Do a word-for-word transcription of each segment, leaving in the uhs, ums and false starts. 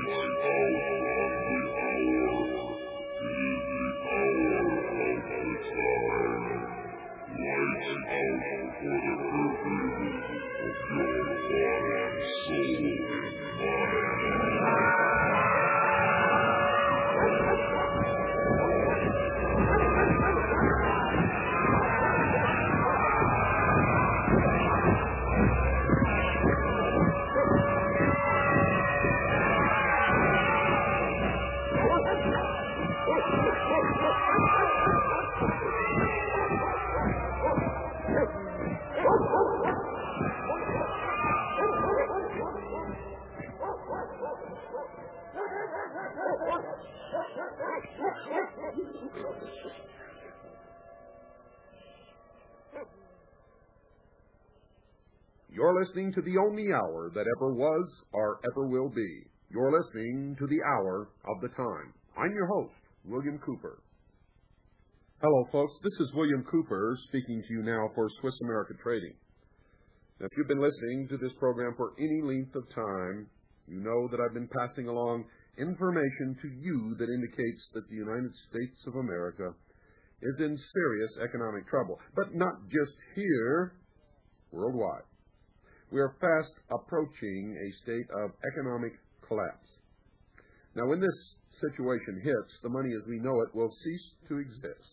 You're listening to the only hour that ever was or ever will be. You're listening to the Hour of the Time. I'm your host, William Cooper. Hello, folks. This is William Cooper speaking to you now for Swiss America Trading. Now, if you've been listening to this program for any length of time, you know that I've been passing along information to you that indicates that the United States of America is in serious economic trouble. But not just here, worldwide. We are fast approaching a state of economic collapse. Now, when this situation hits, the money as we know it will cease to exist.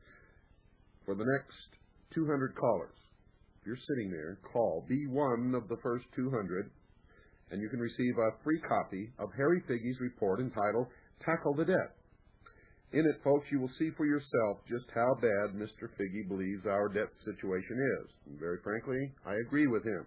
For the next two hundred callers, if you're sitting there, call. Be one of the first two hundred, and you can receive a free copy of Harry Figge's report entitled Tackle the Debt. In it, folks, you will see for yourself just how bad Mister Figge believes our debt situation is. And very frankly, I agree with him.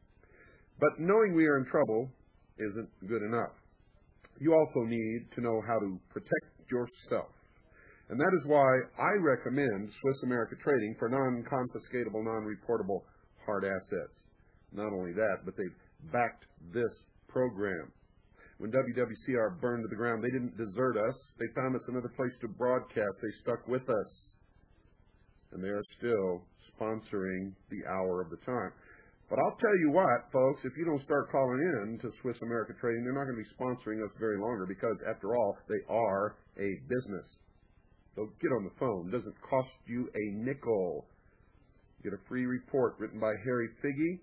But knowing we are in trouble isn't good enough. You also need to know how to protect yourself. And that is why I recommend Swiss America Trading for non-confiscatable, non-reportable hard assets. Not only that, but they've backed this program. When W W C R burned to the ground, they didn't desert us. They found us another place to broadcast. They stuck with us. And they are still sponsoring the Hour of the Time. But I'll tell you what, folks, if you don't start calling in to Swiss America Trading, they're not going to be sponsoring us very longer because, after all, they are a business. So get on the phone. It doesn't cost you a nickel. Get a free report written by Harry Figge.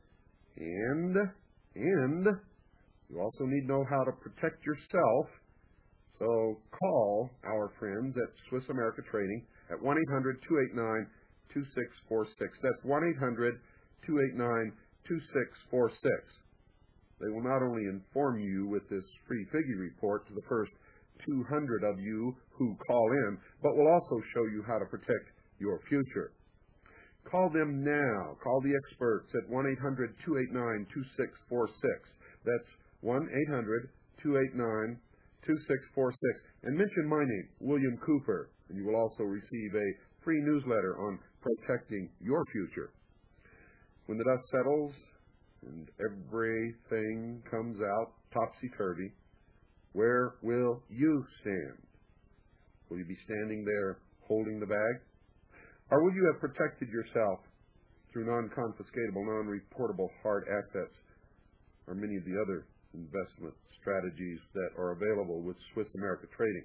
And, and you also need to know how to protect yourself. So call our friends at Swiss America Trading at one eight hundred, two eight nine, two six four six. That's one eight hundred, two eight nine, two six four six. They will not only inform you with this free Figge report to the first two hundred of you who call in, but will also show you how to protect your future. Call them now. Call the experts at one eight hundred, two eight nine, two six four six. That's one eight hundred, two eight nine, two six four six. And mention my name, William Cooper, and you will also receive a free newsletter on protecting your future. When the dust settles and everything comes out topsy-turvy, where will you stand? Will you be standing there holding the bag? Or will you have protected yourself through non-confiscatable, non-reportable hard assets or many of the other investment strategies that are available with Swiss America Trading?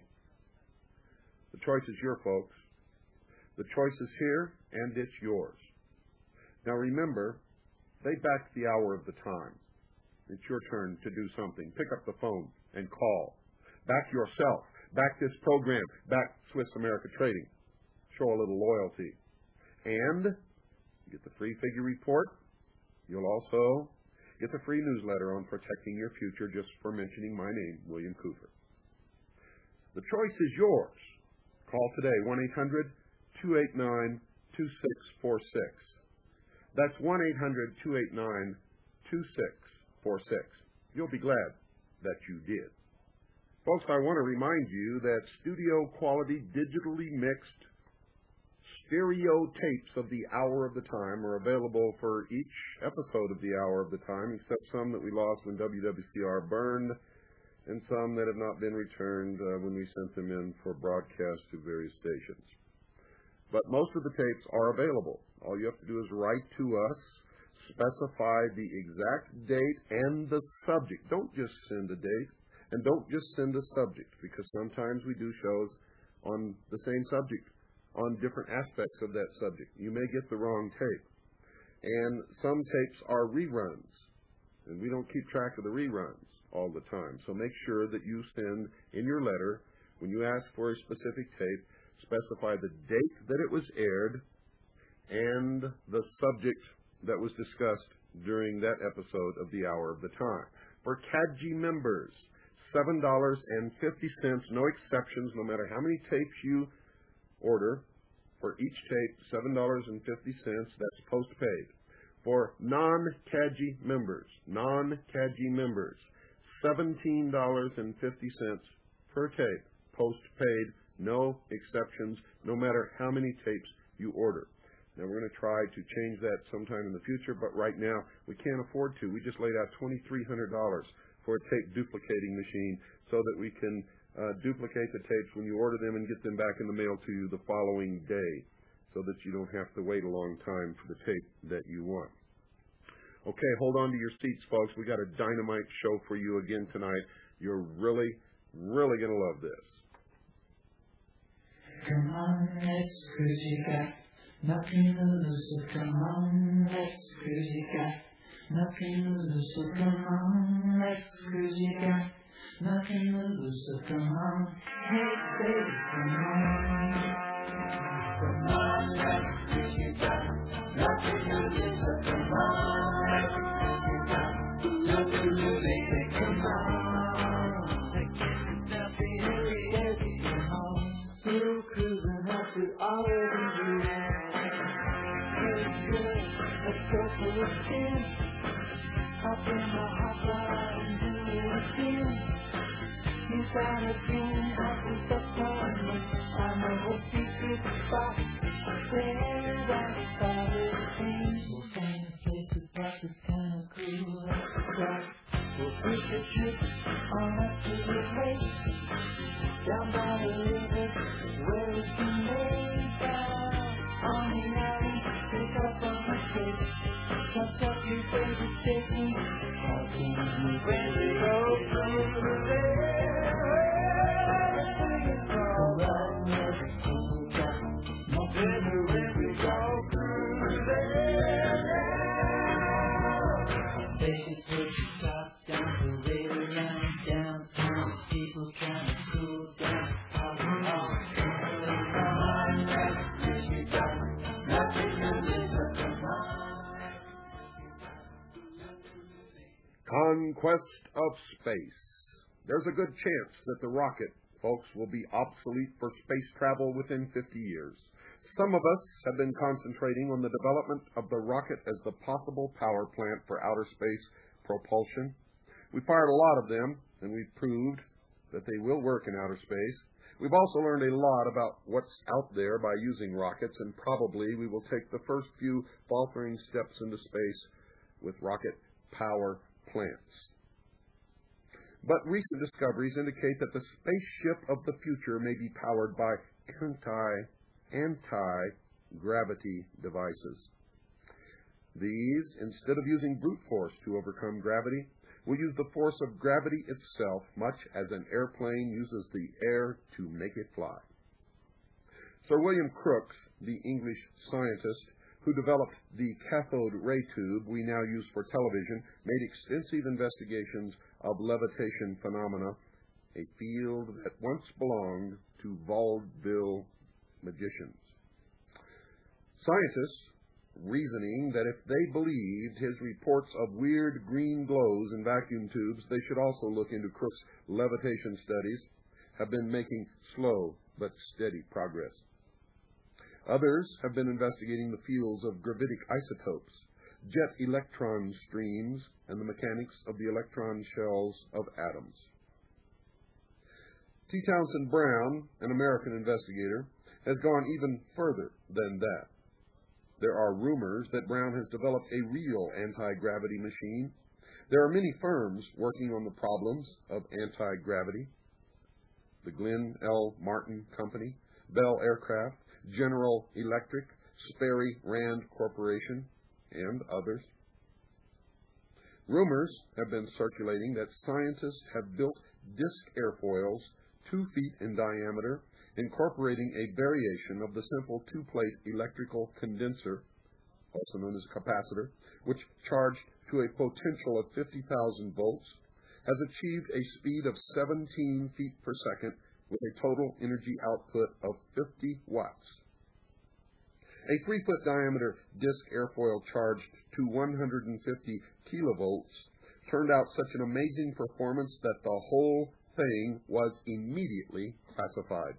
The choice is yours, folks. The choice is here, and it's yours. Now remember, they backed the Hour of the Time. It's your turn to do something. Pick up the phone and call. Back yourself. Back this program. Back Swiss America Trading. Show a little loyalty. And get the free Figge report. You'll also get the free newsletter on protecting your future just for mentioning my name, William Cooper. The choice is yours. Call today, one eight hundred, two eight nine, two six four six. That's one eight hundred, two eight nine, two six four six. You'll be glad that you did. Folks, I want to remind you that studio quality digitally mixed stereo tapes of the Hour of the Time are available for each episode of the Hour of the Time, except some that we lost when W W C R burned and some that have not been returned uh, when we sent them in for broadcast to various stations. But most of the tapes are available. All you have to do is write to us, specify the exact date and the subject. Don't just send a date. And don't just send a subject, because sometimes we do shows on the same subject, on different aspects of that subject. You may get the wrong tape. And some tapes are reruns, and we don't keep track of the reruns all the time. So make sure that you send in your letter, when you ask for a specific tape, specify the date that it was aired and the subject that was discussed during that episode of the Hour of the Time. For C A D G members, seven dollars and fifty cents, no exceptions, no matter how many tapes you order. For each tape, seven dollars and fifty cents, that's postpaid. For non-C A D G members, non-C A D G members, seventeen dollars and fifty cents per tape, postpaid, no exceptions, no matter how many tapes you order. Now, we're going to try to change that sometime in the future, but right now we can't afford to. We just laid out twenty-three hundred dollars for a tape duplicating machine so that we can uh, duplicate the tapes when you order them and get them back in the mail to you the following day so that you don't have to wait a long time for the tape that you want. Okay, hold on to your seats, folks. We got a dynamite show for you again tonight. You're really, really going to love this. Come on, let's cruise, you got nothing to lose, so come on, let's cruise, you got nothing to lose, so come on, let's cruise, you got nothing to lose, so come on, hey baby, come on, come on, let's cruise, you got nothing to lose, so come on, let's cruise, you got nothing to lose, baby, come on, I can't stop being baby, come on, still cruising up with all of you. Let's go for a spin. Hop in my hot rod and do it again. You got a dream, I can stop time. I know a secret spot where I started to sing. We'll find a place to practice kind of cool. Right. We'll take a trip on up to the lake. Down by the river where we can lay down on the alley. Pick up on my face, touch up your favorite station. How can you really go through there? Alright, let's go down. Nothing to really go through there. Baby, put your top down, parade around downtown. People trying to cool down. All the all, come on, let's cruise, you got nothing to lose, but come on. Conquest of space. There's a good chance that the rocket, folks, will be obsolete for space travel within fifty years. Some of us have been concentrating on the development of the rocket as the possible power plant for outer space propulsion. We fired a lot of them, and we've proved that they will work in outer space. We've also learned a lot about what's out there by using rockets, and probably we will take the first few faltering steps into space with rocket power plants. But recent discoveries indicate that the spaceship of the future may be powered by anti, anti-gravity devices. These, instead of using brute force to overcome gravity, will use the force of gravity itself, much as an airplane uses the air to make it fly. Sir William Crookes, the English scientist who developed the cathode ray tube we now use for television, made extensive investigations of levitation phenomena, a field that once belonged to vaudeville magicians. Scientists, reasoning that if they believed his reports of weird green glows in vacuum tubes, they should also look into Crookes' levitation studies, have been making slow but steady progress. Others have been investigating the fields of gravitic isotopes, jet electron streams, and the mechanics of the electron shells of atoms. T. Townsend Brown, an American investigator, has gone even further than that. There are rumors that Brown has developed a real anti-gravity machine. There are many firms working on the problems of anti-gravity. The Glenn L. Martin Company, Bell Aircraft, General Electric, Sperry Rand Corporation, and others. Rumors have been circulating that scientists have built disc airfoils, two feet in diameter, incorporating a variation of the simple two-plate electrical condenser, also known as a capacitor, which charged to a potential of fifty thousand volts, has achieved a speed of seventeen feet per second with a total energy output of fifty watts. A three-foot diameter disc airfoil charged to one hundred fifty kilovolts turned out such an amazing performance that the whole thing was immediately classified.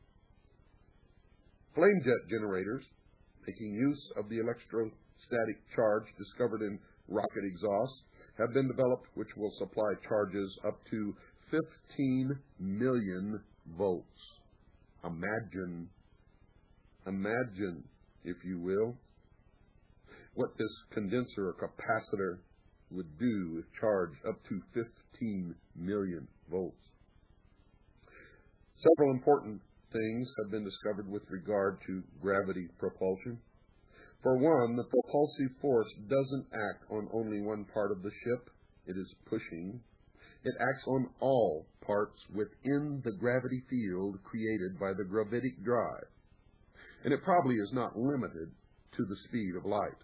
Flame jet generators, making use of the electrostatic charge discovered in rocket exhausts, have been developed which will supply charges up to fifteen million volts. Imagine, imagine, if you will, what this condenser or capacitor would do if charged up to fifteen million volts. Several important things have been discovered with regard to gravity propulsion. For one, the propulsive force doesn't act on only one part of the ship it is pushing. It acts on all parts within the gravity field created by the gravitic drive. And it probably is not limited to the speed of light.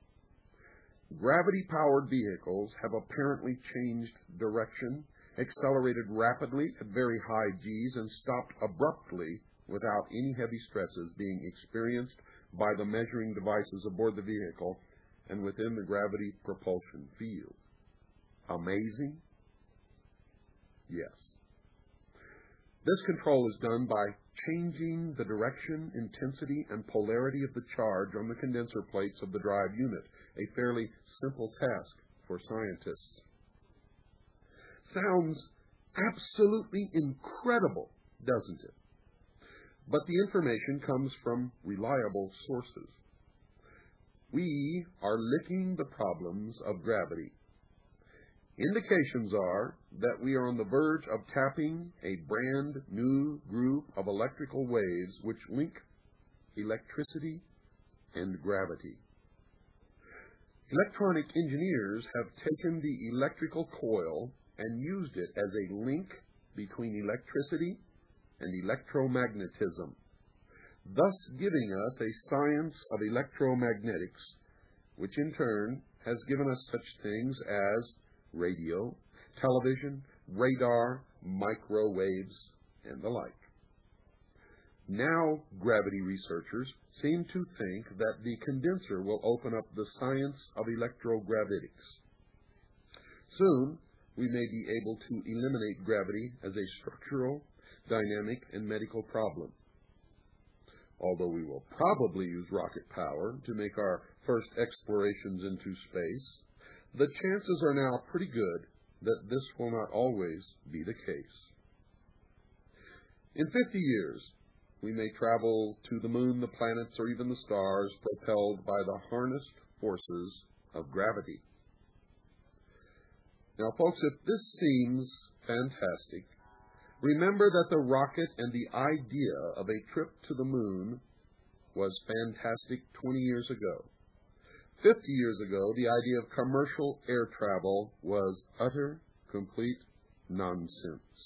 Gravity-powered vehicles have apparently changed direction, accelerated rapidly at very high G's, and stopped abruptly without any heavy stresses being experienced by the measuring devices aboard the vehicle and within the gravity propulsion field. Amazing? Yes. This control is done by changing the direction, intensity, and polarity of the charge on the condenser plates of the drive unit, a fairly simple task for scientists. Sounds absolutely incredible, doesn't it? But the information comes from reliable sources. We are licking the problems of gravity. Indications are that we are on the verge of tapping a brand new group of electrical waves which link electricity and gravity. Electronic engineers have taken the electrical coil and used it as a link between electricity and electromagnetism, thus giving us a science of electromagnetics, which in turn has given us such things as radio, television, radar, microwaves, and the like. Now, gravity researchers seem to think that the condenser will open up the science of electrogravitics. Soon, we may be able to eliminate gravity as a structural, dynamic, and medical problem. Although we will probably use rocket power to make our first explorations into space, the chances are now pretty good that this will not always be the case. In fifty years, we may travel to the moon, the planets, or even the stars propelled by the harnessed forces of gravity. Now, folks, if this seems fantastic, remember that the rocket and the idea of a trip to the moon was fantastic twenty years ago. Fifty years ago, the idea of commercial air travel was utter, complete nonsense.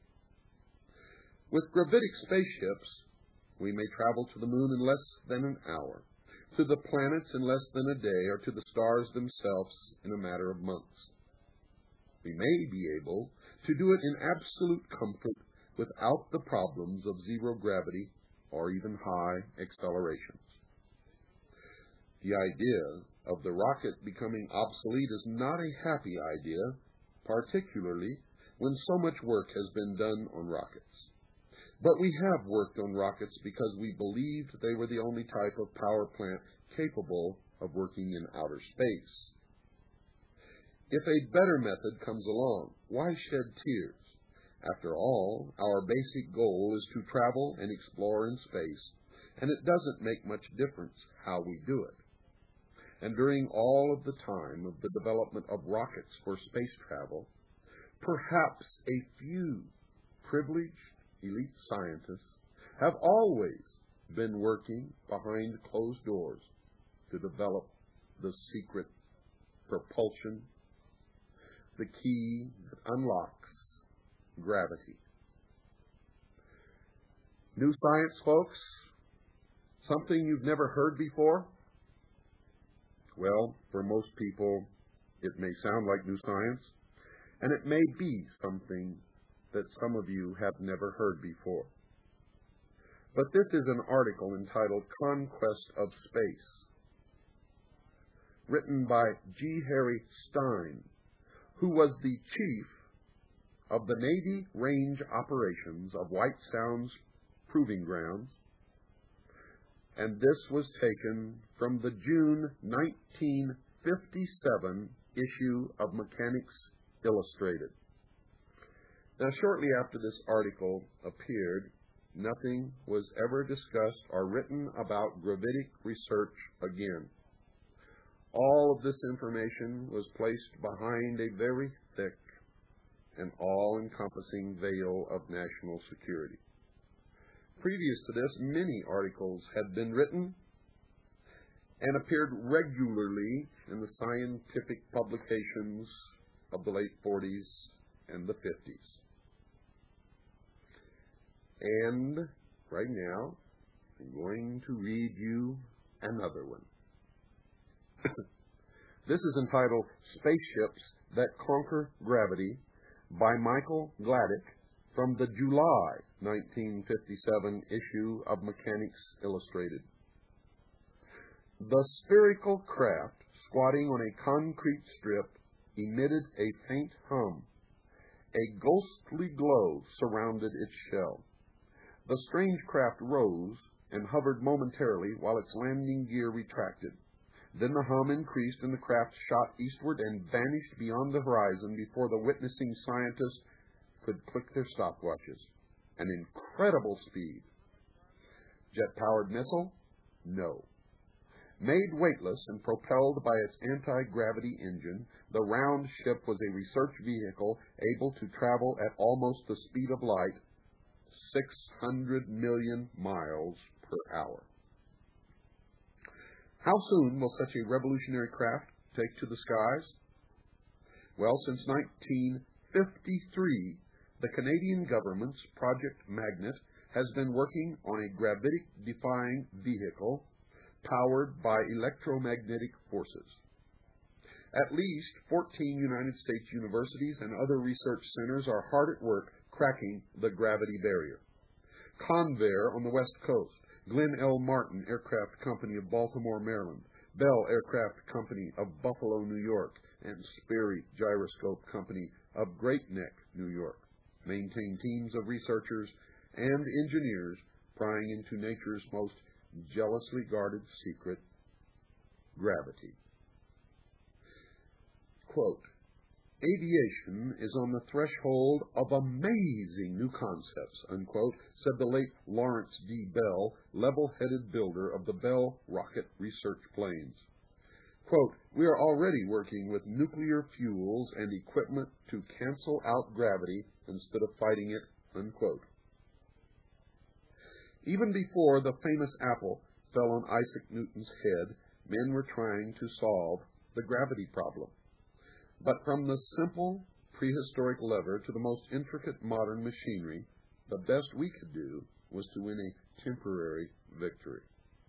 With gravitic spaceships, we may travel to the moon in less than an hour, to the planets in less than a day, or to the stars themselves in a matter of months. We may be able to do it in absolute comfort without the problems of zero gravity or even high accelerations. The idea of the rocket becoming obsolete is not a happy idea, particularly when so much work has been done on rockets. But we have worked on rockets because we believed they were the only type of power plant capable of working in outer space. If a better method comes along, why shed tears? After all, our basic goal is to travel and explore in space, and it doesn't make much difference how we do it. And during all of the time of the development of rockets for space travel, perhaps a few privileged elite scientists have always been working behind closed doors to develop the secret propulsion, the key that unlocks gravity. New science, folks? Something you've never heard before? Well, for most people, it may sound like new science, and it may be something that some of you have never heard before. But this is an article entitled Conquest of Space, written by G. Harry Stine, who was the chief of the Navy Range Operations of White Sound's Proving Grounds, and this was taken from the June nineteen fifty-seven issue of Mechanics Illustrated. Now, shortly after this article appeared, nothing was ever discussed or written about gravitic research again. All of this information was placed behind a very thick and all-encompassing veil of national security. Previous to this, many articles had been written and appeared regularly in the scientific publications of the late forties and the fifties. And right now, I'm going to read you another one. This is entitled Spaceships That Conquer Gravity by Michael Gladdick from the July nineteen fifty-seven issue of Mechanics Illustrated. The spherical craft, squatting on a concrete strip, emitted a faint hum. A ghostly glow surrounded its shell. The strange craft rose and hovered momentarily while its landing gear retracted. Then the hum increased and the craft shot eastward and vanished beyond the horizon before the witnessing scientists could click their stopwatches. An incredible speed. Jet-powered missile? No. Made weightless and propelled by its anti-gravity engine, the round ship was a research vehicle able to travel at almost the speed of light, six hundred million miles per hour. How soon will such a revolutionary craft take to the skies? Well, since nineteen fifty-three, the Canadian government's Project Magnet has been working on a gravitic-defying vehicle powered by electromagnetic forces. At least fourteen United States universities and other research centers are hard at work cracking the gravity barrier. Convair on the West Coast, Glenn L. Martin Aircraft Company of Baltimore, Maryland, Bell Aircraft Company of Buffalo, New York, and Sperry Gyroscope Company of Great Neck, New York, maintain teams of researchers and engineers prying into nature's most jealously guarded secret, gravity. Quote, aviation is on the threshold of amazing new concepts, unquote, said the late Lawrence D. Bell, level-headed builder of the Bell rocket research planes. Quote, we are already working with nuclear fuels and equipment to cancel out gravity instead of fighting it, unquote. Even before the famous apple fell on Isaac Newton's head, men were trying to solve the gravity problem. But from the simple prehistoric lever to the most intricate modern machinery, the best we could do was to win a temporary victory.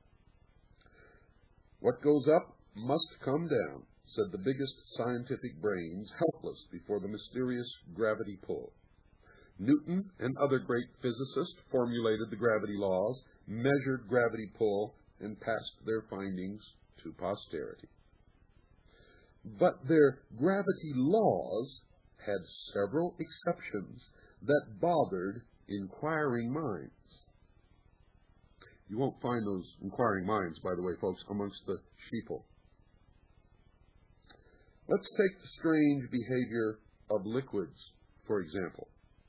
What goes up must come down, said the biggest scientific brains, helpless before the mysterious gravity pull. Newton and other great physicists formulated the gravity laws, measured gravity pull, and passed their findings to posterity. But their gravity laws had several exceptions that bothered inquiring minds. You won't find those inquiring minds, by the way, folks, amongst the sheeple. Let's take the strange behavior of liquids, for example.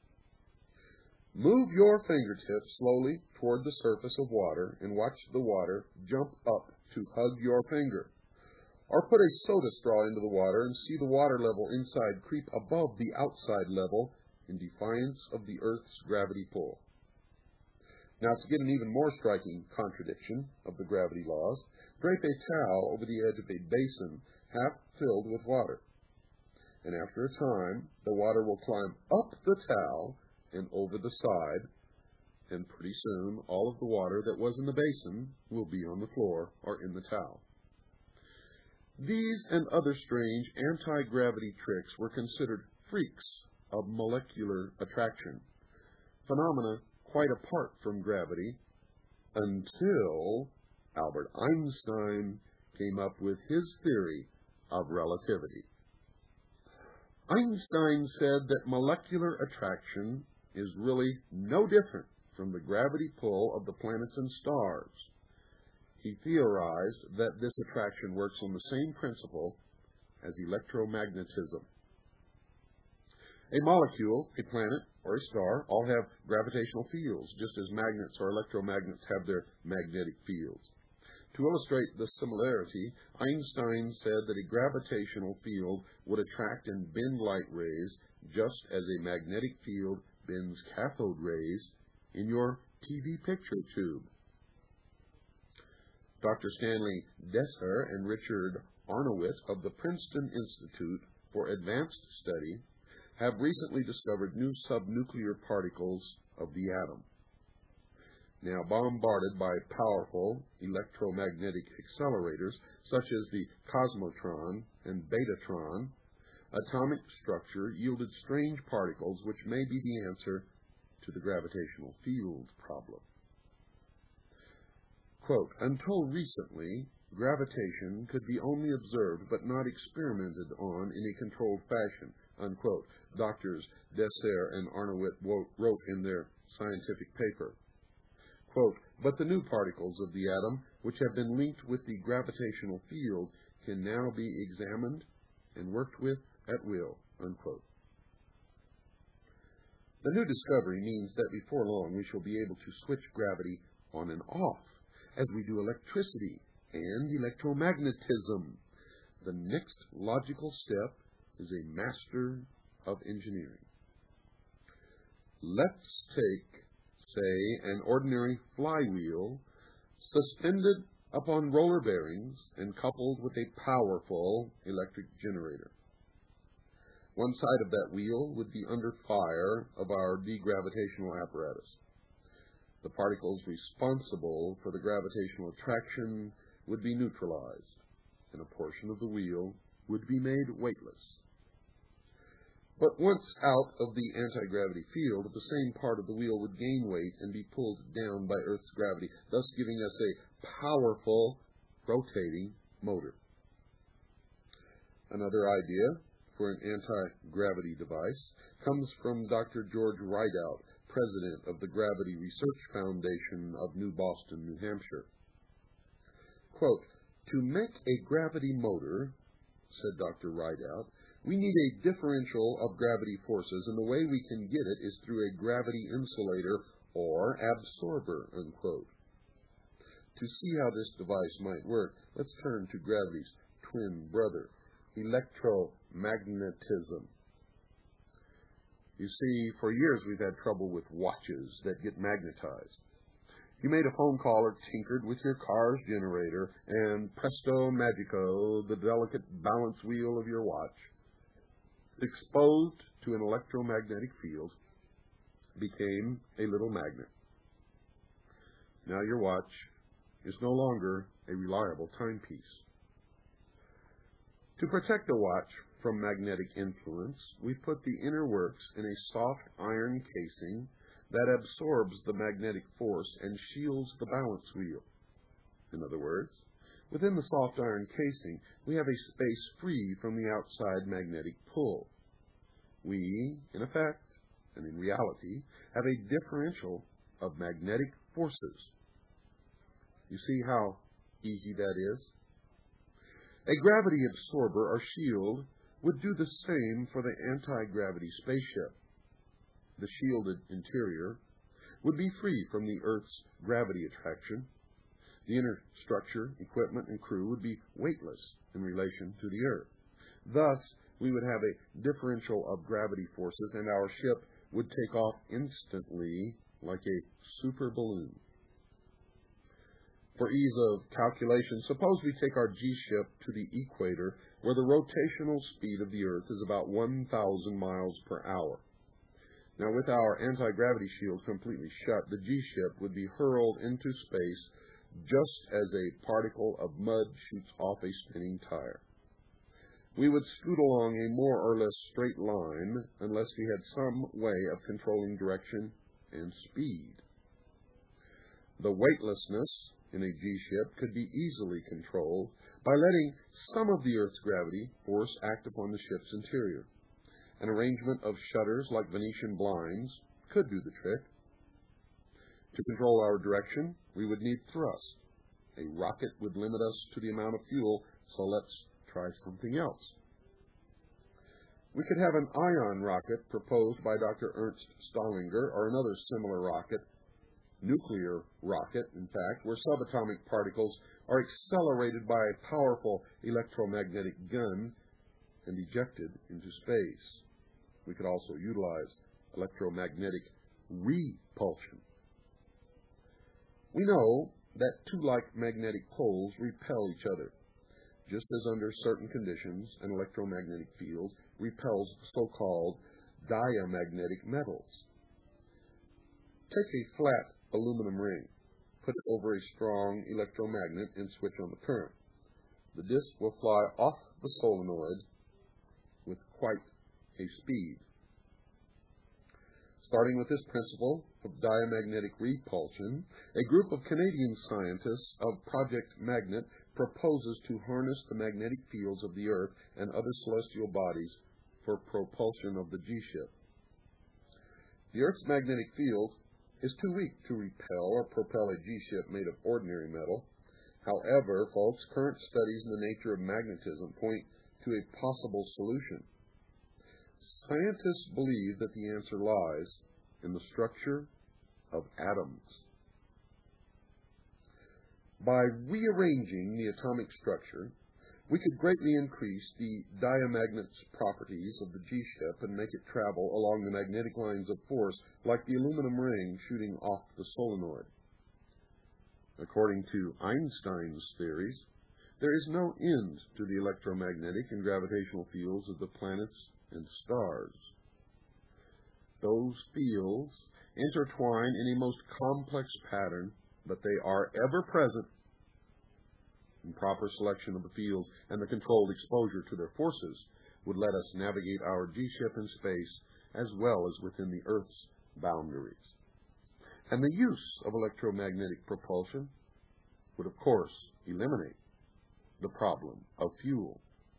Move your fingertips slowly toward the surface of water and watch the water jump up to hug your finger. Or put a soda straw into the water and see the water level inside creep above the outside level in defiance of the Earth's gravity pull. Now, to get an even more striking contradiction of the gravity laws, drape a towel over the edge of a basin half filled with water. and after a time, the water will climb up the towel and over the side, and pretty soon all of the water that was in the basin will be on the floor or in the towel. These and other strange anti-gravity tricks were considered freaks of molecular attraction, phenomena quite apart from gravity, until Albert Einstein came up with his theory of relativity. Einstein said that molecular attraction is really no different from the gravity pull of the planets and stars. He theorized that this attraction works on the same principle as electromagnetism. A molecule, a planet, or a star all have gravitational fields, just as magnets or electromagnets have their magnetic fields. To illustrate the similarity, Einstein said that a gravitational field would attract and bend light rays just as a magnetic field bends cathode rays in your T V picture tube. Doctor Stanley Desser and Richard Arnowitz of the Princeton Institute for Advanced Study have recently discovered new subnuclear particles of the atom. Now bombarded by powerful electromagnetic accelerators such as the cosmotron and betatron, atomic structure yielded strange particles which may be the answer to the gravitational field problem. Quote, until recently, gravitation could be only observed but not experimented on in a controlled fashion, unquote, Doctors Desser and Arnowitz wrote in their scientific paper. Quote, but the new particles of the atom, which have been linked with the gravitational field, can now be examined and worked with at will, unquote. The new discovery means that before long we shall be able to switch gravity on and off, as we do electricity and electromagnetism. The next logical step is a master of engineering. Let's take, say, an ordinary flywheel suspended upon roller bearings and coupled with a powerful electric generator. One side of that wheel would be under fire of our degravitational apparatus. The particles responsible for the gravitational attraction would be neutralized, and a portion of the wheel would be made weightless. But once out of the anti-gravity field, the same part of the wheel would gain weight and be pulled down by Earth's gravity, thus giving us a powerful rotating motor. Another idea for an anti-gravity device comes from Doctor George Rideout, president of the Gravity Research Foundation of New Boston, New Hampshire. Quote, to make a gravity motor, said Doctor Rideout, we need a differential of gravity forces, and the way we can get it is through a gravity insulator or absorber, unquote. To see how this device might work, let's turn to gravity's twin brother, electromagnetism. You see, for years we've had trouble with watches that get magnetized. You made a phone call or tinkered with your car's generator, and presto magico, the delicate balance wheel of your watch, exposed to an electromagnetic field, became a little magnet. Now your watch is no longer a reliable timepiece. To protect the watch from magnetic influence, we put the inner works in a soft iron casing that absorbs the magnetic force and shields the balance wheel. In other words, within the soft iron casing, we have a space free from the outside magnetic pull. We, in effect, and in reality, have a differential of magnetic forces. You see how easy that is? A gravity absorber or shield would do the same for the anti-gravity spaceship. The shielded interior would be free from the Earth's gravity attraction. The inner structure, equipment, and crew would be weightless in relation to the Earth. Thus, we would have a differential of gravity forces, and our ship would take off instantly like a super balloon. For ease of calculation, suppose we take our G-ship to the equator, where the rotational speed of the Earth is about one thousand miles per hour. Now, with our anti-gravity shield completely shut, the G-ship would be hurled into space just as a particle of mud shoots off a spinning tire. We would scoot along a more or less straight line unless we had some way of controlling direction and speed. The weightlessness in a G-ship could be easily controlled by letting some of the Earth's gravity force act upon the ship's interior. An arrangement of shutters like Venetian blinds could do the trick. To control our direction, we would need thrust. A rocket would limit us to the amount of fuel, so let's try something else. We could have an ion rocket proposed by Doctor Ernst Stallinger, or another similar rocket, nuclear rocket, in fact, where subatomic particles are accelerated by a powerful electromagnetic gun and ejected into space. We could also utilize electromagnetic repulsion. We know that two like magnetic poles repel each other, just as under certain conditions an electromagnetic field repels so-called diamagnetic metals. Take a flat aluminum ring, put it over a strong electromagnet, and switch on the current. The disc will fly off the solenoid with quite a speed. Starting with this principle of diamagnetic repulsion, a group of Canadian scientists of Project Magnet proposes to harness the magnetic fields of the Earth and other celestial bodies for propulsion of the G-ship. The Earth's magnetic field is too weak to repel or propel a G-ship made of ordinary metal. However, folks, current studies in the nature of magnetism point to a possible solution. Scientists believe that the answer lies in the structure of atoms. By rearranging the atomic structure, we could greatly increase the diamagnet's properties of the G-ship and make it travel along the magnetic lines of force like the aluminum ring shooting off the solenoid. According to Einstein's theories, there is no end to the electromagnetic and gravitational fields of the planets and stars. Those fields intertwine in a most complex pattern, but they are ever present. And proper selection of the fields and the controlled exposure to their forces would let us navigate our G-ship in space as well as within the Earth's boundaries. And the use of electromagnetic propulsion would, of course, eliminate the problem of fuel.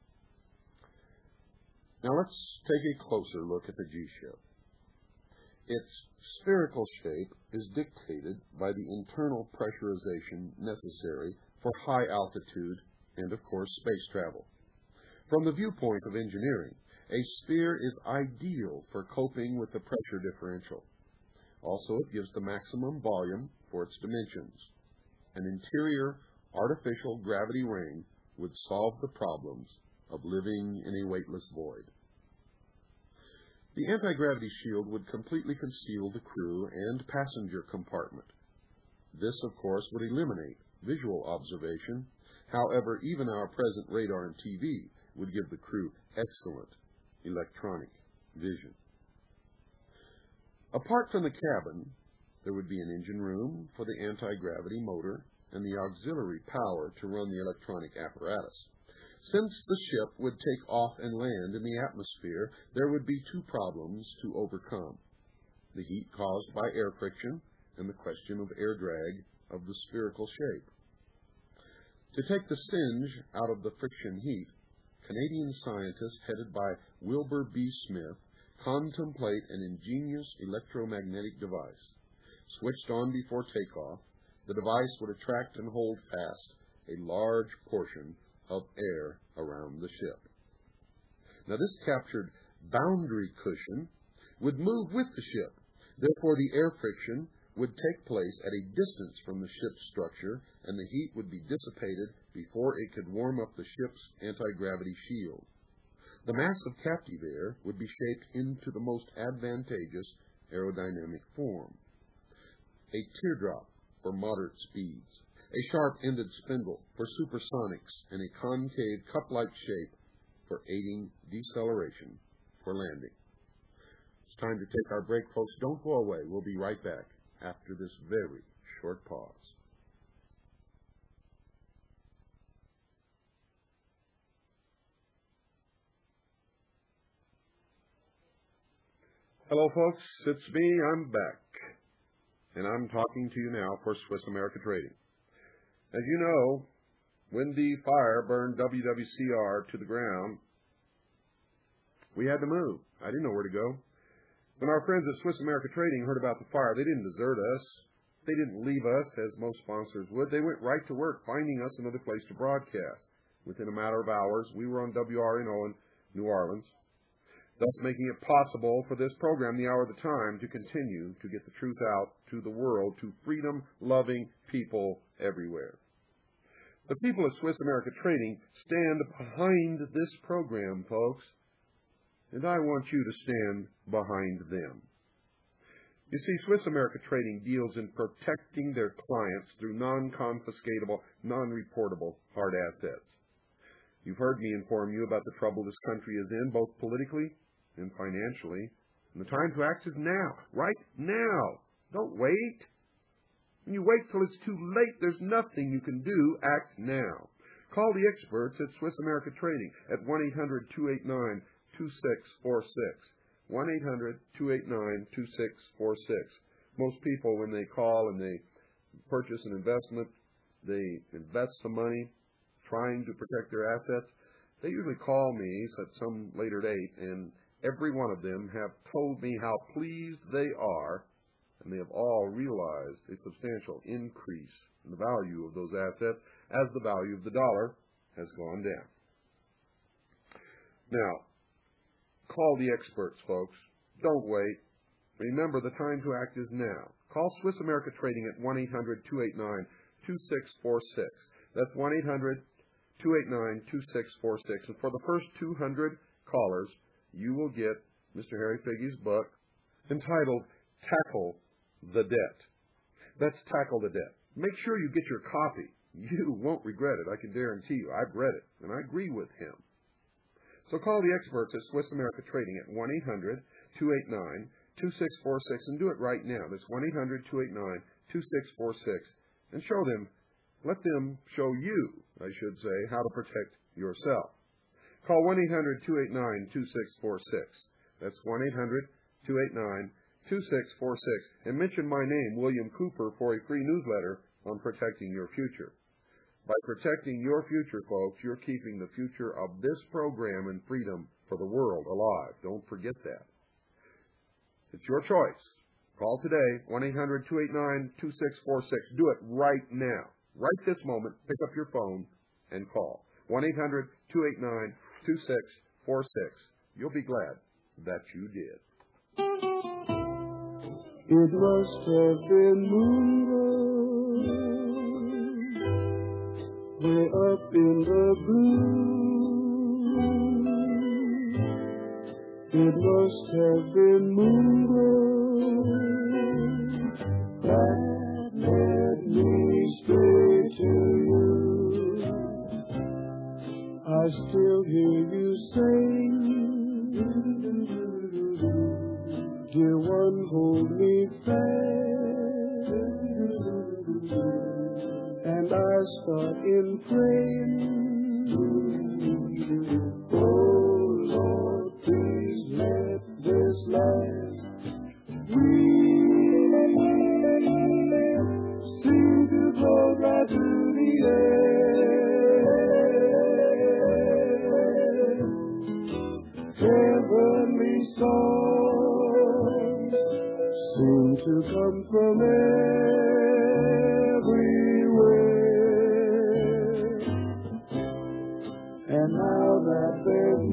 Now let's take a closer look at the G-ship. Its spherical shape is dictated by the internal pressurization necessary for high altitude and, of course, space travel. From the viewpoint of engineering, a sphere is ideal for coping with the pressure differential. Also, it gives the maximum volume for its dimensions. An interior artificial gravity ring would solve the problems of living in a weightless void. The anti-gravity shield would completely conceal the crew and passenger compartment. This, of course, would eliminate visual observation. However, even our present radar and T V would give the crew excellent electronic vision. Apart from the cabin, there would be an engine room for the anti-gravity motor and the auxiliary power to run the electronic apparatus. Since the ship would take off and land in the atmosphere, there would be two problems to overcome: the heat caused by air friction and the question of air drag of the spherical shape. To take the singe out of the friction heat, Canadian scientists headed by Wilbur B. Smith contemplate an ingenious electromagnetic device. Switched on before takeoff, the device would attract and hold fast a large portion of air around the ship. Now, this captured boundary cushion would move with the ship. Therefore, the air friction would take place at a distance from the ship's structure, and the heat would be dissipated before it could warm up the ship's anti-gravity shield. The mass of captive air would be shaped into the most advantageous aerodynamic form. A teardrop for moderate speeds, a sharp-ended spindle for supersonics, and a concave cup-like shape for aiding deceleration for landing. It's time to take our break, folks. Don't go away. We'll be right back after this very short pause. Hello, folks. It's me. I'm back. And I'm talking to you now for Swiss America Trading. As you know, when the fire burned W W C R to the ground, we had to move. I didn't know where to go. When our friends at Swiss America Trading heard about the fire, they didn't desert us. They didn't leave us, as most sponsors would. They went right to work finding us another place to broadcast. Within a matter of hours, we were on W R N O in New Orleans, thus making it possible for this program, The Hour of the Time, to continue to get the truth out to the world, to freedom-loving people everywhere. The people at Swiss America Trading stand behind this program, folks, and I want you to stand behind them. You see, Swiss America Trading deals in protecting their clients through non-confiscatable, non-reportable hard assets. You've heard me inform you about the trouble this country is in, both politically and financially. And the time to act is now, right now. Don't wait. When you wait till it's too late, there's nothing you can do. Act now. Call the experts at Swiss America Trading at one eight hundred, two eight nine, two six four six. one eight hundred, two eight nine, two six four six. Most people, when they call and they purchase an investment, they invest some money trying to protect their assets, they usually call me at some later date, and every one of them have told me how pleased they are, and they have all realized a substantial increase in the value of those assets as the value of the dollar has gone down. Now, call the experts, folks. Don't wait. Remember, the time to act is now. Call Swiss America Trading at one eight hundred, two eight nine, two six four six. That's one eight hundred, two eight nine, two six four six. And for the first two hundred callers, you will get Mister Harry Figge's book entitled Tackle the Debt. That's Tackle the Debt. Make sure you get your copy. You won't regret it, I can guarantee you. I've read it, and I agree with him. So call the experts at Swiss America Trading at one eight hundred, two eight nine, two six four six, and do it right now. That's one eight hundred, two eight nine, two six four six. And show them, let them show you, I should say, how to protect yourself. Call one eight hundred, two eight nine, two six four six. That's one eight hundred, two eight nine, two six four six. And mention my name, William Cooper, for a free newsletter on protecting your future. By protecting your future, folks, you're keeping the future of this program and freedom for the world alive. Don't forget that. It's your choice. Call today, one eight hundred, two eight nine, two six four six. Do it right now. Right this moment, pick up your phone and call. one eight hundred, two eight nine, two six four six. You'll be glad that you did. It must have been moonlight way up in the blue. It must have been moonlight that led me straight to you. I still hear you sing, dear one, hold me fast, and I start in praying, oh Lord, please let this last. We seem to go right to the end. Heavenly songs seem to come from everywhere. And now that there's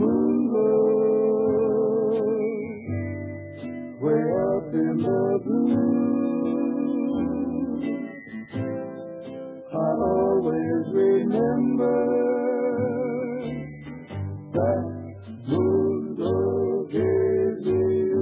moonlight way up in the blue, I'll always remember that moonlight gave me you.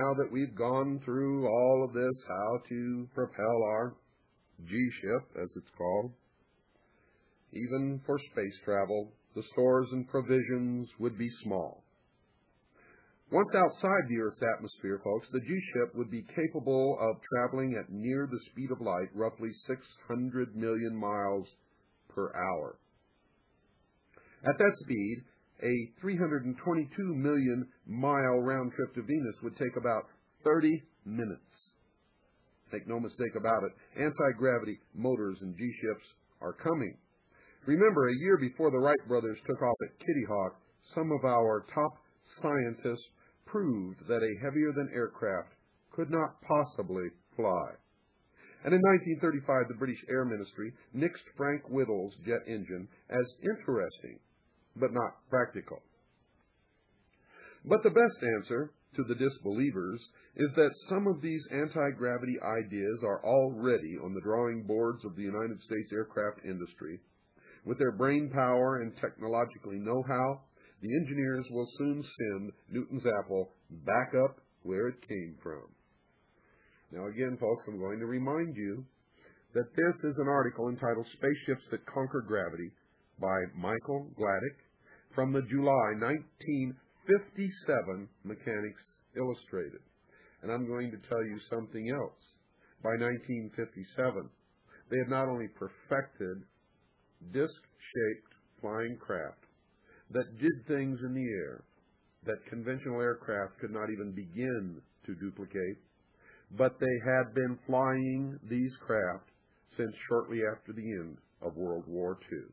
now that we've gone through all of this, how to propel our G-ship, as it's called, even for space travel, the stores and provisions would be small. Once outside the Earth's atmosphere, folks, the G-ship would be capable of traveling at near the speed of light, roughly six hundred million miles per hour. At that speed, a three hundred twenty-two million mile round trip to Venus would take about thirty minutes. Make no mistake about it, anti-gravity motors and G-ships are coming. Remember, a year before the Wright brothers took off at Kitty Hawk, some of our top scientists proved that a heavier-than aircraft could not possibly fly. And in nineteen thirty-five, the British Air Ministry nixed Frank Whittle's jet engine as interesting, but not practical. But the best answer to the disbelievers is that some of these anti-gravity ideas are already on the drawing boards of the United States aircraft industry. With their brain power and technologically know-how, the engineers will soon send Newton's apple back up where it came from. Now again, folks, I'm going to remind you that this is an article entitled Spaceships That Conquer Gravity by Michael Gladdick from the July nineteen fifty-seven Mechanics Illustrated. And I'm going to tell you something else. By nineteen fifty-seven, they had not only perfected disc-shaped flying craft that did things in the air that conventional aircraft could not even begin to duplicate, but they had been flying these craft since shortly after the end of World War Two.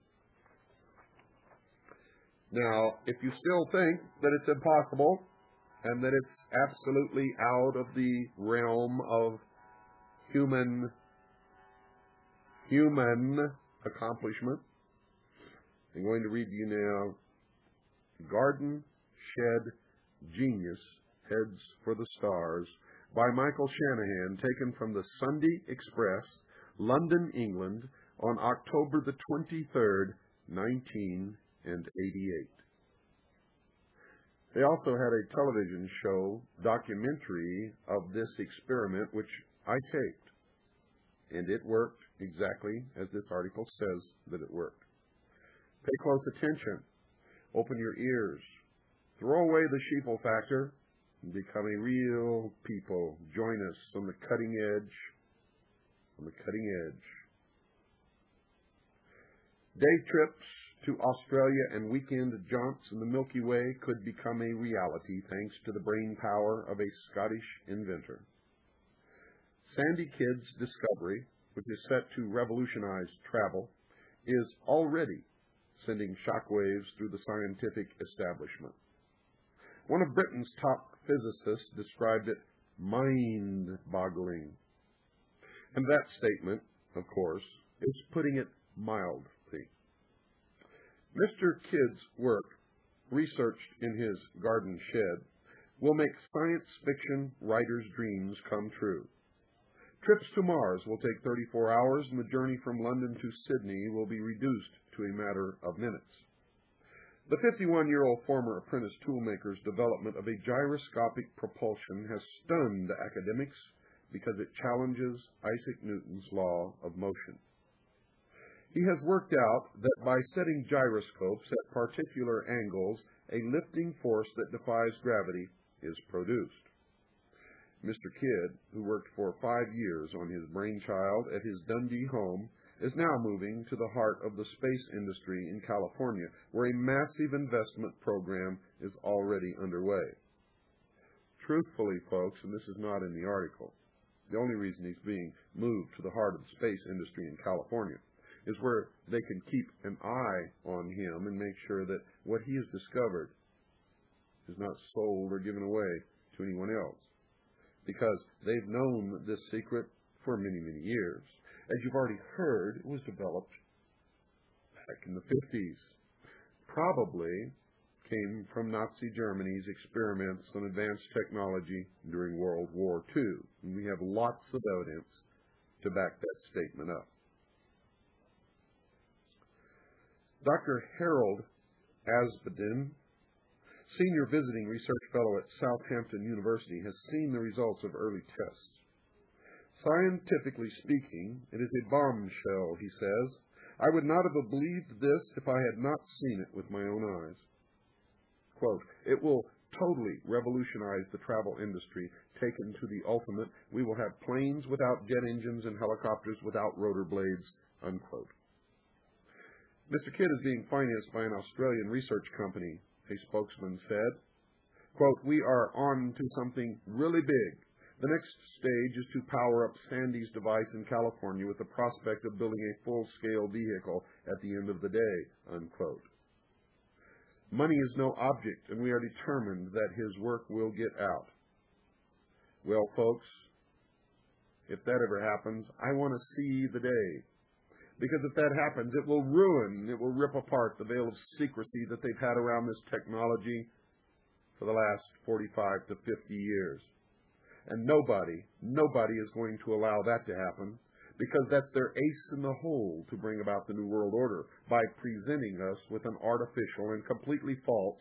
Now, if you still think that it's impossible and that it's absolutely out of the realm of human, human accomplishment, I'm going to read to you now Garden Shed Genius, Heads for the Stars, by Michael Shanahan, taken from the Sunday Express, London, England, on October the twenty-third, nineteen eighty-eight. They also had a television show, documentary of this experiment, which I taped, and it worked exactly as this article says that it worked. Pay close attention. Open your ears. Throw away the sheeple factor and become a real people. Join us on the cutting edge. On the cutting edge. Day trips to Australia and weekend jaunts in the Milky Way could become a reality thanks to the brain power of a Scottish inventor. Sandy Kidd's discovery, which is set to revolutionize travel, is already sending shockwaves through the scientific establishment. One of Britain's top physicists described it mind-boggling. And that statement, of course, is putting it mildly. Mister Kidd's work, researched in his garden shed, will make science fiction writers' dreams come true. Trips to Mars will take thirty-four hours, and the journey from London to Sydney will be reduced to a matter of minutes. The fifty-one-year-old former apprentice toolmaker's development of a gyroscopic propulsion has stunned academics because it challenges Isaac Newton's law of motion. He has worked out that by setting gyroscopes at particular angles, a lifting force that defies gravity is produced. Mister Kidd, who worked for five years on his brainchild at his Dundee home, is now moving to the heart of the space industry in California, where a massive investment program is already underway. Truthfully, folks, and this is not in the article, the only reason he's being moved to the heart of the space industry in California is where they can keep an eye on him and make sure that what he has discovered is not sold or given away to anyone else, because they've known this secret for many, many years. As you've already heard, it was developed back in the fifties. Probably came from Nazi Germany's experiments on advanced technology during World War Two. And we have lots of evidence to back that statement up. Doctor Harold Asbedin, Senior Visiting Research fellow at Southampton University, has seen the results of early tests. Scientifically speaking, it is a bombshell, he says. I would not have believed this if I had not seen it with my own eyes. Quote, it will totally revolutionize the travel industry, taken to the ultimate. We will have planes without jet engines and helicopters without rotor blades, unquote. Mister Kidd is being financed by an Australian research company, a spokesman said. Quote, we are on to something really big. The next stage is to power up Sandy's device in California with the prospect of building a full-scale vehicle at the end of the day, unquote. Money is no object, and we are determined that his work will get out. Well, folks, if that ever happens, I want to see the day. Because if that happens, it will ruin, it will rip apart the veil of secrecy that they've had around this technology for the last forty-five to fifty years. And nobody, nobody is going to allow that to happen, because that's their ace in the hole to bring about the New World Order, by presenting us with an artificial and completely false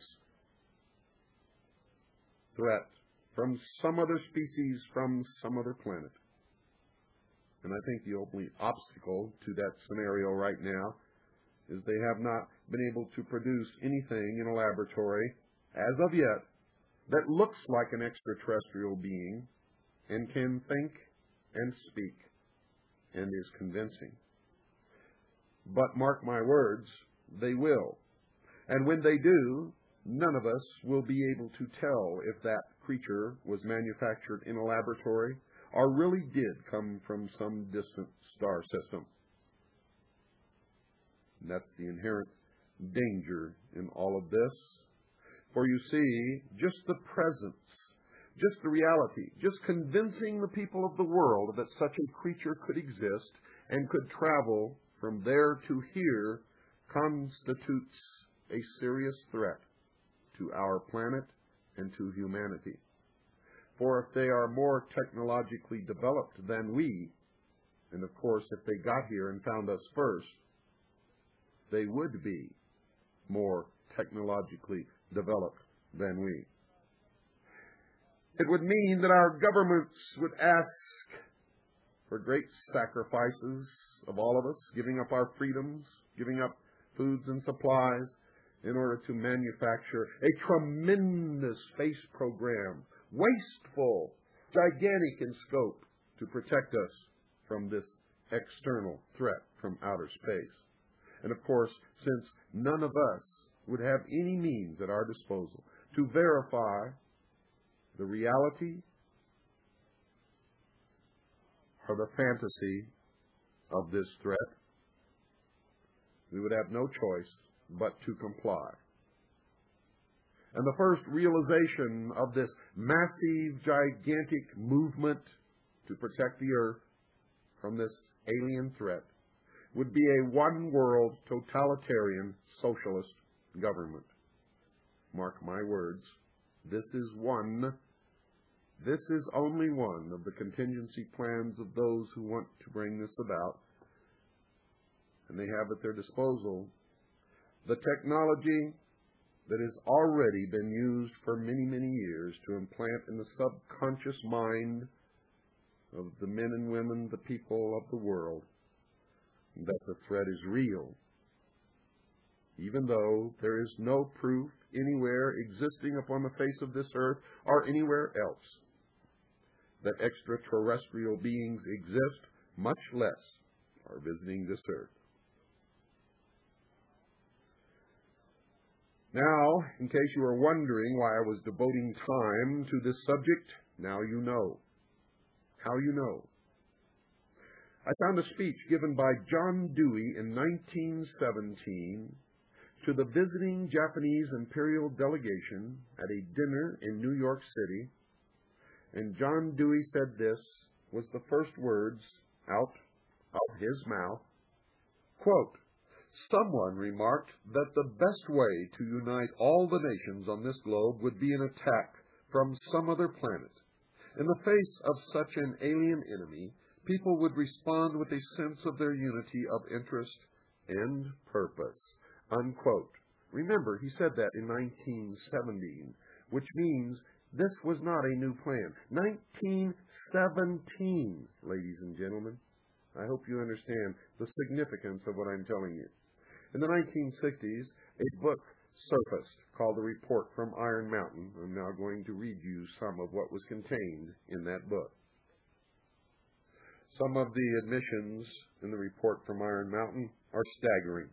threat from some other species, from some other planet. And I think the only obstacle to that scenario right now is they have not been able to produce anything in a laboratory, as of yet, that looks like an extraterrestrial being and can think and speak and is convincing. But mark my words, they will. And when they do, none of us will be able to tell if that creature was manufactured in a laboratory or really did come from some distant star system. And that's the inherent danger in all of this. For you see, just the presence, just the reality, just convincing the people of the world that such a creature could exist and could travel from there to here constitutes a serious threat to our planet and to humanity. For if they are more technologically developed than we, and of course if they got here and found us first, they would be more technologically developed than we. It would mean that our governments would ask for great sacrifices of all of us, giving up our freedoms, giving up foods and supplies in order to manufacture a tremendous space program, wasteful, gigantic in scope, to protect us from this external threat from outer space. And of course, since none of us would have any means at our disposal to verify the reality or the fantasy of this threat, we would have no choice but to comply. And the first realization of this massive, gigantic movement to protect the earth from this alien threat would be a one-world, totalitarian, socialist government. Mark my words, this is one, this is only one of the contingency plans of those who want to bring this about. And they have at their disposal the technology that has already been used for many, many years to implant in the subconscious mind of the men and women, the people of the world, that the threat is real, even though there is no proof anywhere existing upon the face of this earth or anywhere else that extraterrestrial beings exist, much less are visiting this earth. Now, in case you are wondering why I was devoting time to this subject, now you know. How you know? I found a speech given by John Dewey in nineteen seventeen to the visiting Japanese imperial delegation at a dinner in New York City, and John Dewey said this was the first words out of his mouth. Quote, someone remarked that the best way to unite all the nations on this globe would be an attack from some other planet. In the face of such an alien enemy, people would respond with a sense of their unity of interest and purpose. Unquote. Remember, he said that in nineteen seventeen, which means this was not a new plan. nineteen seventeen, ladies and gentlemen. I hope you understand the significance of what I'm telling you. In the nineteen sixties, a book surfaced called The Report from Iron Mountain. I'm now going to read you some of what was contained in that book. Some of the admissions in the report from Iron Mountain are staggering.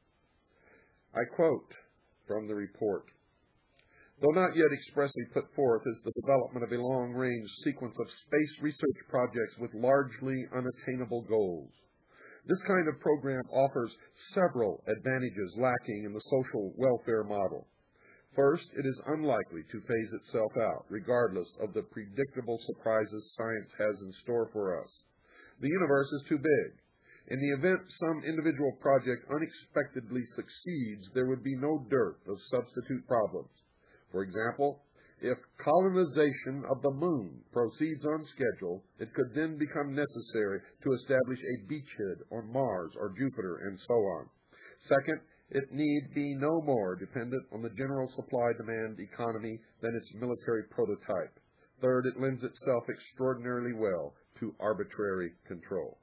I quote from the report, "Though not yet expressly put forth is the development of a long-range sequence of space research projects with largely unattainable goals. This kind of program offers several advantages lacking in the social welfare model. First, it is unlikely to phase itself out, regardless of the predictable surprises science has in store for us. The universe is too big. In the event some individual project unexpectedly succeeds, there would be no dearth of substitute problems. For example, if colonization of the moon proceeds on schedule, it could then become necessary to establish a beachhead on Mars or Jupiter, and so on. Second, it need be no more dependent on the general supply-demand economy than its military prototype. Third, it lends itself extraordinarily well to arbitrary control.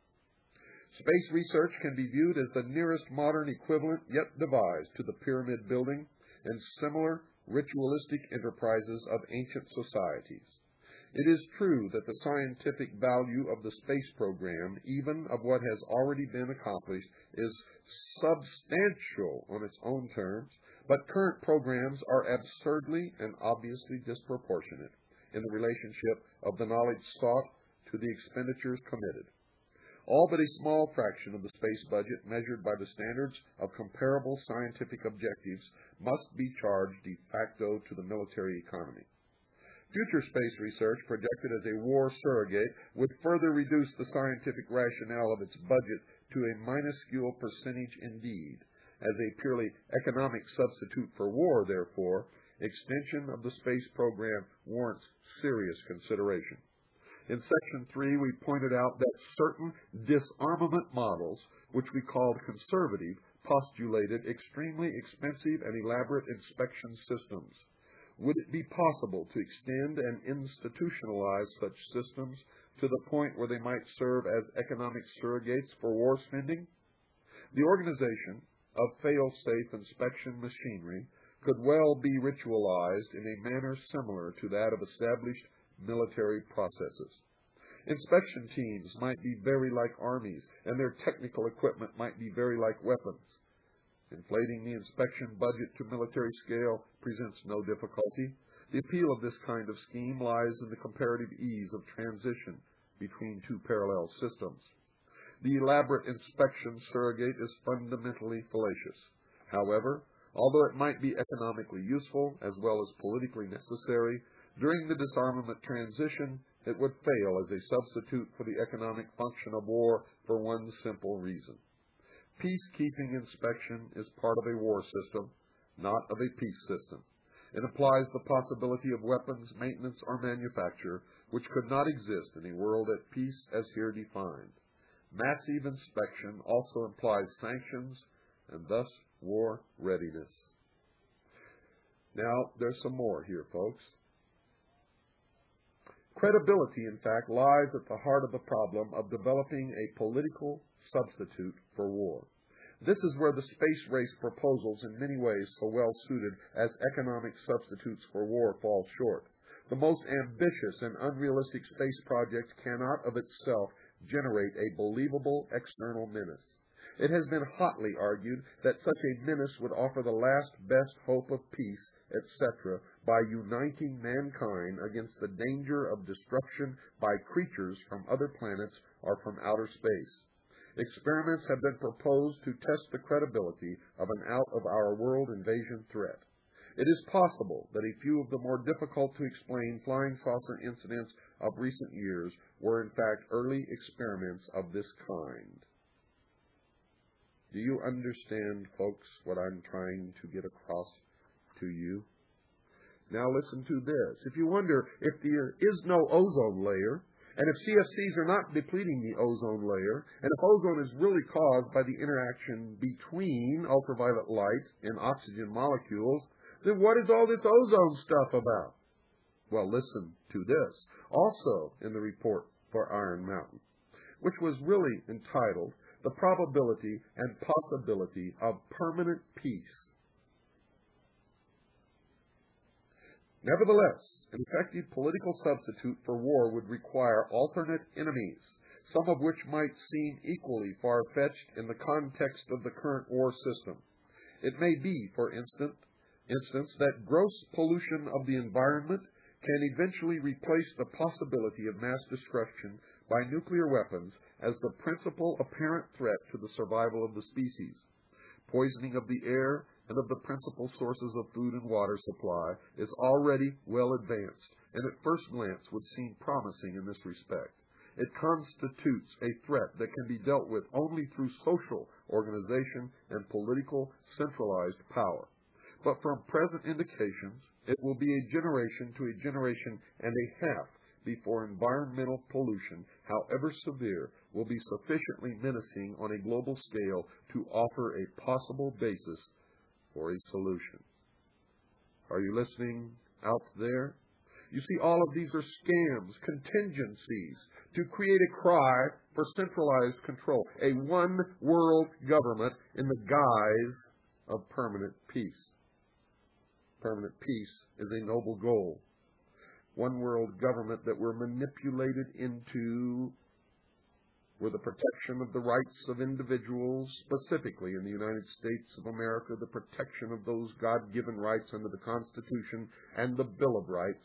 Space research can be viewed as the nearest modern equivalent yet devised to the pyramid building and similar ritualistic enterprises of ancient societies. It is true that the scientific value of the space program, even of what has already been accomplished, is substantial on its own terms, but current programs are absurdly and obviously disproportionate in the relationship of the knowledge sought to the expenditures committed. All but a small fraction of the space budget measured by the standards of comparable scientific objectives must be charged de facto to the military economy. Future space research, projected as a war surrogate, would further reduce the scientific rationale of its budget to a minuscule percentage indeed. As a purely economic substitute for war, therefore, extension of the space program warrants serious consideration. In Section three, we pointed out that certain disarmament models, which we called conservative, postulated extremely expensive and elaborate inspection systems. Would it be possible to extend and institutionalize such systems to the point where they might serve as economic surrogates for war spending? The organization of fail-safe inspection machinery could well be ritualized in a manner similar to that of established military processes. Inspection teams might be very like armies, and their technical equipment might be very like weapons. Inflating the inspection budget to military scale presents no difficulty. The appeal of this kind of scheme lies in the comparative ease of transition between two parallel systems. The elaborate inspection surrogate is fundamentally fallacious. However, although it might be economically useful as well as politically necessary, during the disarmament transition, it would fail as a substitute for the economic function of war for one simple reason. Peacekeeping inspection is part of a war system, not of a peace system. It implies the possibility of weapons maintenance or manufacture, which could not exist in a world at peace as here defined. Massive inspection also implies sanctions and thus war readiness. Now, there's some more here, folks. Credibility, in fact, lies at the heart of the problem of developing a political substitute for war. This is where the space race proposals, in many ways so well suited as economic substitutes for war, fall short. The most ambitious and unrealistic space project cannot of itself generate a believable external menace. It has been hotly argued that such a menace would offer the last best hope of peace, et cetera, by uniting mankind against the danger of destruction by creatures from other planets or from outer space. Experiments have been proposed to test the credibility of an out-of-our-world invasion threat. It is possible that a few of the more difficult-to-explain flying saucer incidents of recent years were in fact early experiments of this kind. Do you understand, folks, what I'm trying to get across to you? Now listen to this. If you wonder if there is no ozone layer, and if C F Cs are not depleting the ozone layer, and if ozone is really caused by the interaction between ultraviolet light and oxygen molecules, Then what is all this ozone stuff about? Well, listen to this. Also in the report for Iron Mountain, which was really entitled The Probability and Possibility of Permanent Peace. Nevertheless, an effective political substitute for war would require alternate enemies, some of which might seem equally far-fetched in the context of the current war system. It may be, for instance, instance, that gross pollution of the environment can eventually replace the possibility of mass destruction by nuclear weapons as the principal apparent threat to the survival of the species. Poisoning of the air and of the principal sources of food and water supply is already well advanced, and at first glance would seem promising in this respect. It constitutes a threat that can be dealt with only through social organization and political centralized power. But from present indications, it will be a generation to a generation and a half before environmental pollution, however severe, will be sufficiently menacing on a global scale to offer a possible basis for a solution. Are you listening out there? You see, all of these are scams, contingencies, to create a cry for centralized control, a one-world government in the guise of permanent peace. Permanent peace is a noble goal. One world government that we're manipulated into for the protection of the rights of individuals, specifically in the United States of America, the protection of those God-given rights under the Constitution and the Bill of Rights,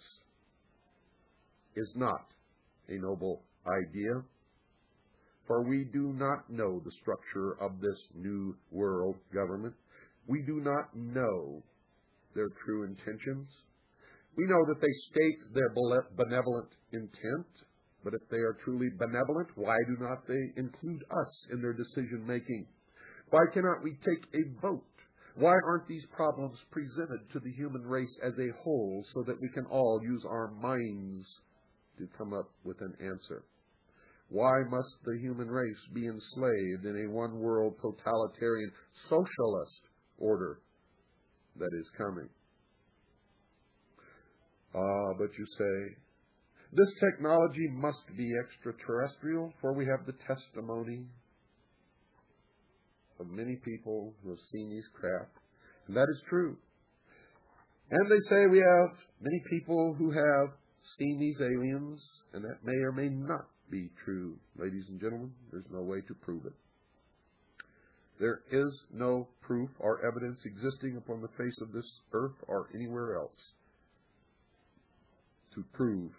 is not a noble idea. For we do not know the structure of this new world government. We do not know their true intentions. We know that they state their benevolent intent, but if they are truly benevolent, why do not they include us in their decision-making? Why cannot we take a vote? Why aren't these problems presented to the human race as a whole so that we can all use our minds to come up with an answer? Why must the human race be enslaved in a one-world totalitarian socialist order that is coming? Ah, but you say, this technology must be extraterrestrial, for we have the testimony of many people who have seen these craft. And that is true. And they say we have many people who have seen these aliens, and that may or may not be true. Ladies and gentlemen, there's no way to prove it. There is no proof or evidence existing upon the face of this earth or anywhere else to prove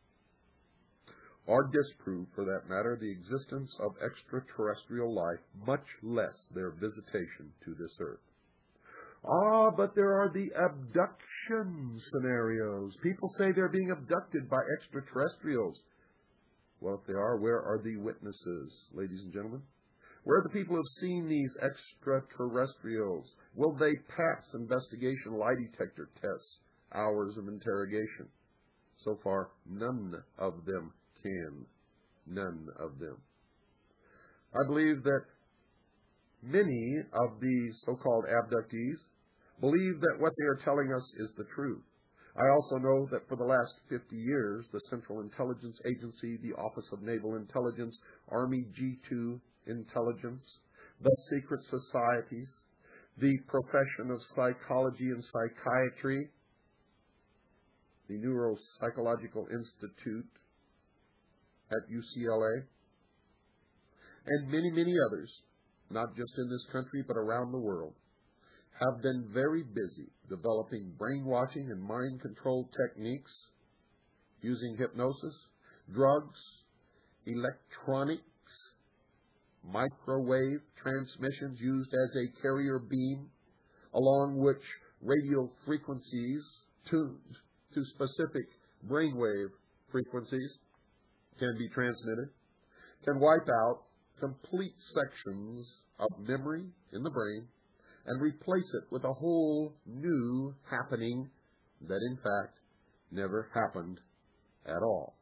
or disprove, for that matter, the existence of extraterrestrial life, much less their visitation to this earth. Ah, but there are the abduction scenarios. People say they're being abducted by extraterrestrials. Well, if they are, where are the witnesses, ladies and gentlemen? Where are the people who have seen these extraterrestrials? Will they pass investigation lie detector tests, hours of interrogation? So far, none of them can. None of them. I believe that many of these so-called abductees believe that what they are telling us is the truth. I also know that for the last fifty years, the Central Intelligence Agency, the Office of Naval Intelligence, Army G two Intelligence, the secret societies, the profession of psychology and psychiatry, the Neuropsychological Institute at U C L A, and many, many others, not just in this country but around the world, have been very busy developing brainwashing and mind control techniques using hypnosis, drugs, electronics, microwave transmissions used as a carrier beam, along which radio frequencies tuned to specific brainwave frequencies can be transmitted, can wipe out complete sections of memory in the brain and replace it with a whole new happening that in fact never happened at all.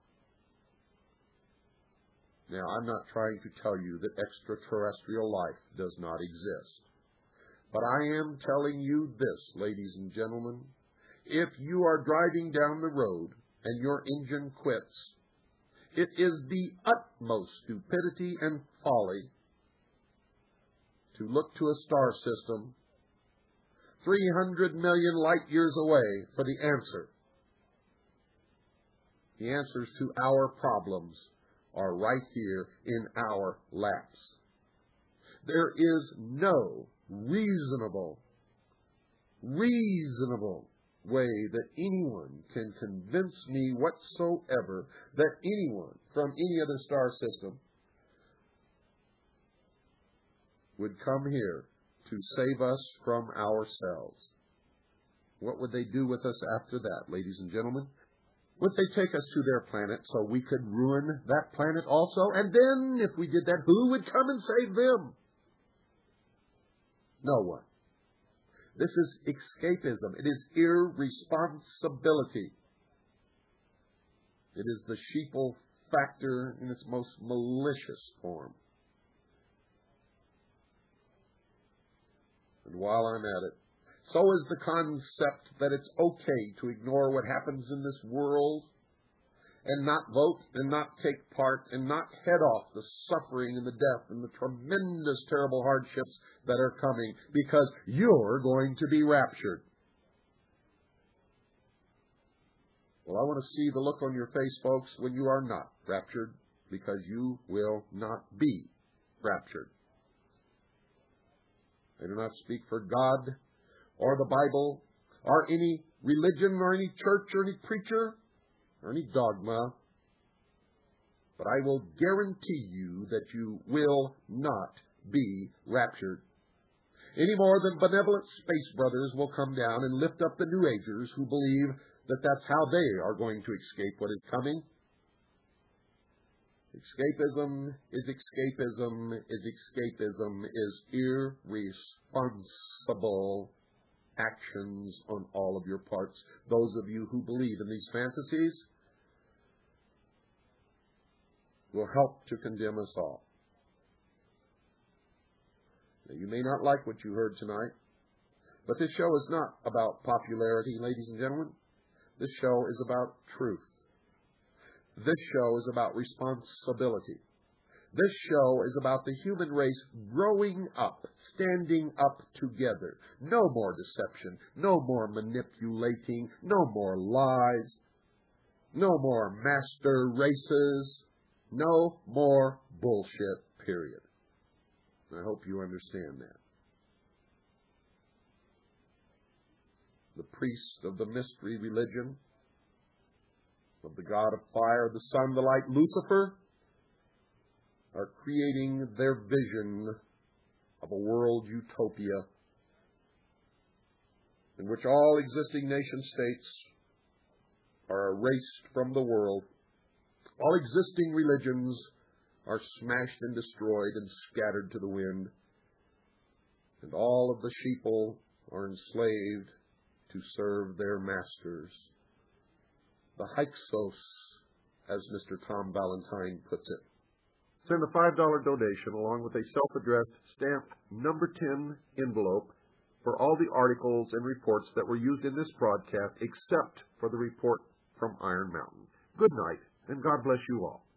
Now, I'm not trying to tell you that extraterrestrial life does not exist, But I am telling you this, ladies and gentlemen, if you are driving down the road and your engine quits, it is the utmost stupidity and folly to look to a star system three hundred million light years away for the answer. The answers to our problems are right here in our laps. There is no reasonable, reasonable way that anyone can convince me whatsoever that anyone from any other star system would come here to save us from ourselves. What would they do with us after that, ladies and gentlemen? Would they take us to their planet so we could ruin that planet also? And then, if we did that, who would come and save them? No one. This is escapism. It is irresponsibility. It is the sheeple factor in its most malicious form. And while I'm at it, so is the concept that it's okay to ignore what happens in this world and not vote and not take part and not head off the suffering and the death and the tremendous, terrible hardships that are coming because you're going to be raptured. Well, I want to see the look on your face, folks, when you are not raptured, because you will not be raptured. I do not speak for God or the Bible or any religion or any church or any preacher or any dogma, but I will guarantee you that you will not be raptured. Any more than benevolent space brothers will come down and lift up the New Agers who believe that that's how they are going to escape what is coming. Escapism is escapism is escapism is irresponsible actions on all of your parts. Those of you who believe in these fantasies will help to condemn us all. Now, you may not like what you heard tonight, but this show is not about popularity, ladies and gentlemen. This show is about truth. This show is about responsibility. This show is about the human race growing up, standing up together. No more deception, no more manipulating, no more lies, no more master races, no more bullshit, period. I hope you understand that. The priests of the mystery religion, of the God of fire, the sun, the light, Lucifer, are creating their vision of a world utopia in which all existing nation states are erased from the world. All existing religions are smashed and destroyed and scattered to the wind. And all of the sheeple are enslaved to serve their masters. The Hyksos, as Mister Tom Valentine puts it. Send a five dollar donation along with a self-addressed stamped number ten envelope for all the articles and reports that were used in this broadcast except for the report from Iron Mountain. Good night, and God bless you all.